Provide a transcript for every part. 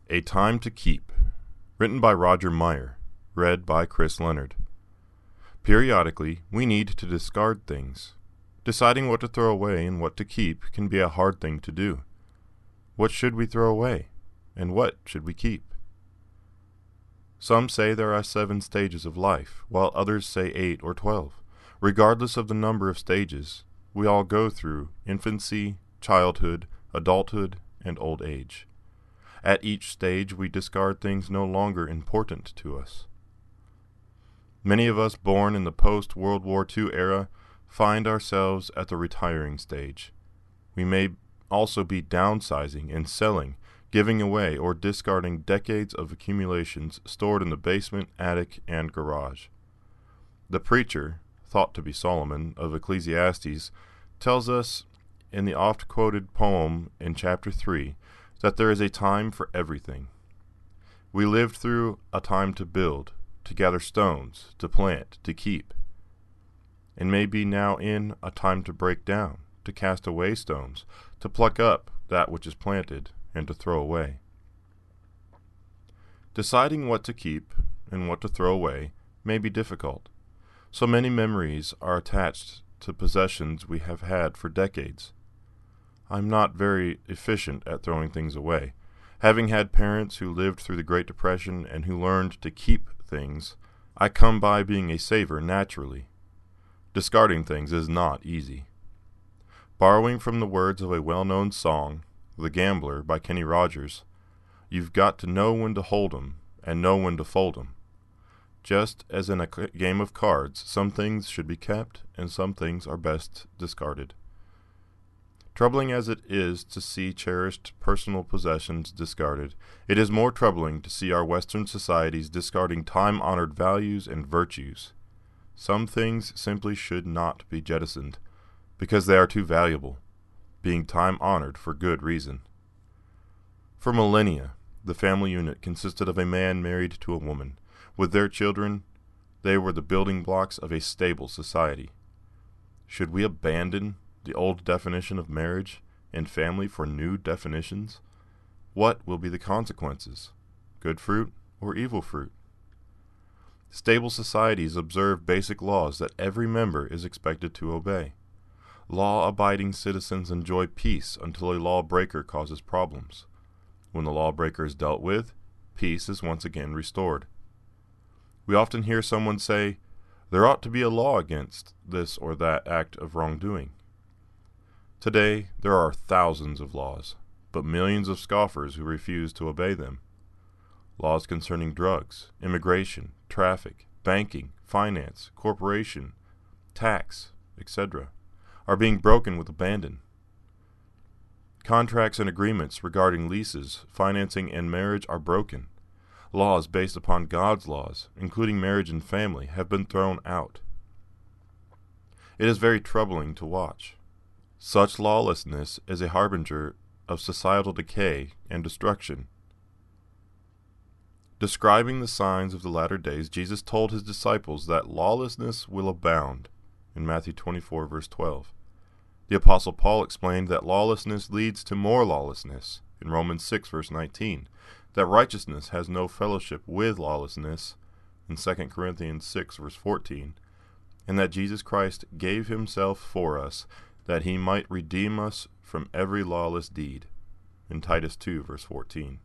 A Time to Keep, written by Roger Meyer, read by Chris Leonard. Periodically, we need to discard things. Deciding what to throw away and what to keep can be a hard thing to do. What should we throw away, and what should we keep? Some say there are 7 stages of life, while others say 8 or 12. Regardless of the number of stages, we all go through infancy, childhood, adulthood, and old age. At each stage, we discard things no longer important to us. Many of us born in the post-World War II era find ourselves at the retiring stage. We may also be downsizing and selling, giving away or discarding decades of accumulations stored in the basement, attic, and garage. The preacher, thought to be Solomon of Ecclesiastes, tells us in the oft-quoted poem in chapter 3 that there is a time for everything. We lived through a time to build, to gather stones, to plant, to keep, and may be now in a time to break down, to cast away stones, to pluck up that which is planted, and to throw away. Deciding what to keep and what to throw away may be difficult. So many memories are attached to possessions we have had for decades. I'm not very efficient at throwing things away. Having had parents who lived through the Great Depression and who learned to keep things, I come by being a saver naturally. Discarding things is not easy. Borrowing from the words of a well-known song, The Gambler by Kenny Rogers, you've got to know when to hold 'em and know when to fold 'em. Just as in a game of cards, some things should be kept and some things are best discarded. Troubling as it is to see cherished personal possessions discarded, it is more troubling to see our Western societies discarding time-honored values and virtues. Some things simply should not be jettisoned, because they are too valuable, being time-honored for good reason. For millennia, the family unit consisted of a man married to a woman. With their children, they were the building blocks of a stable society. Should we abandon the old definition of marriage and family for new definitions? What will be the consequences? Good fruit or evil fruit? Stable societies observe basic laws that every member is expected to obey. Law-abiding citizens enjoy peace until a lawbreaker causes problems. When the lawbreaker is dealt with, peace is once again restored. We often hear someone say, "There ought to be a law against this or that act of wrongdoing." Today, there are thousands of laws, but millions of scoffers who refuse to obey them. Laws concerning drugs, immigration, traffic, banking, finance, corporation, tax, etc. are being broken with abandon. Contracts and agreements regarding leases, financing, and marriage are broken. Laws based upon God's laws, including marriage and family, have been thrown out. It is very troubling to watch. Such lawlessness is a harbinger of societal decay and destruction. Describing the signs of the latter days, Jesus told his disciples that lawlessness will abound in Matthew 24, verse 12. The Apostle Paul explained that lawlessness leads to more lawlessness in Romans 6, verse 19, that righteousness has no fellowship with lawlessness in 2 Corinthians 6, verse 14, and that Jesus Christ gave himself for us that he might redeem us from every lawless deed in Titus 2, verse 14.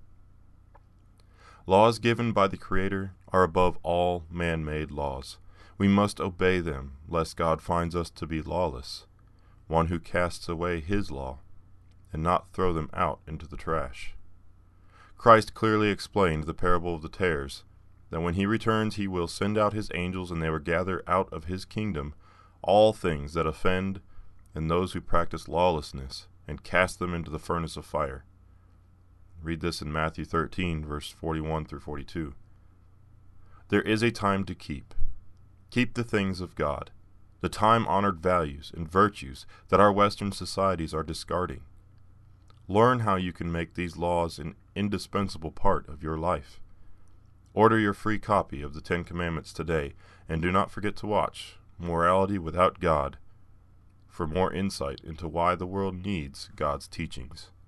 Laws given by the Creator are above all man-made laws. We must obey them, lest God finds us to be lawless, one who casts away his law, and not throw them out into the trash. Christ clearly explained the parable of the tares, that when he returns he will send out his angels and they will gather out of his kingdom all things that offend and those who practice lawlessness, and cast them into the furnace of fire. Read this in Matthew 13, verse 41 through 42. There is a time to keep. Keep the things of God, the time-honored values and virtues that our Western societies are discarding. Learn how you can make these laws an indispensable part of your life. Order your free copy of the 10 Commandments today, and do not forget to watch Morality Without God for more insight into why the world needs God's teachings.